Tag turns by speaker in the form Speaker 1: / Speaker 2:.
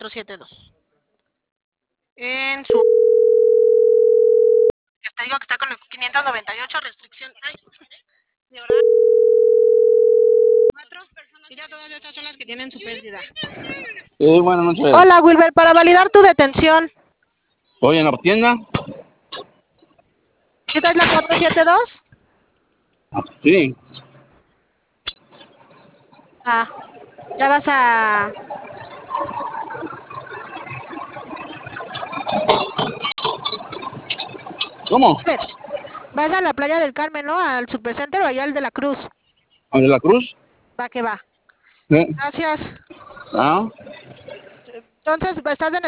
Speaker 1: 472. En su... Te digo que está con el 598, restricción de horario. 4. Y ya todas estas son las que tienen su pérdida.
Speaker 2: Buenas noches.
Speaker 1: Hola, Wilber, para validar tu detención.
Speaker 2: ¿Hoy en la tienda?
Speaker 1: ¿Esta es la 472?
Speaker 2: Sí.
Speaker 1: Ya vas a...
Speaker 2: ¿Cómo?
Speaker 1: Vas a la playa del Carmen, ¿no? Al Supercenter o allá al de la Cruz.
Speaker 2: ¿Al de la Cruz?
Speaker 1: Va que va.
Speaker 2: Sí.
Speaker 1: Gracias.
Speaker 2: Ah.
Speaker 1: Entonces, ¿estás en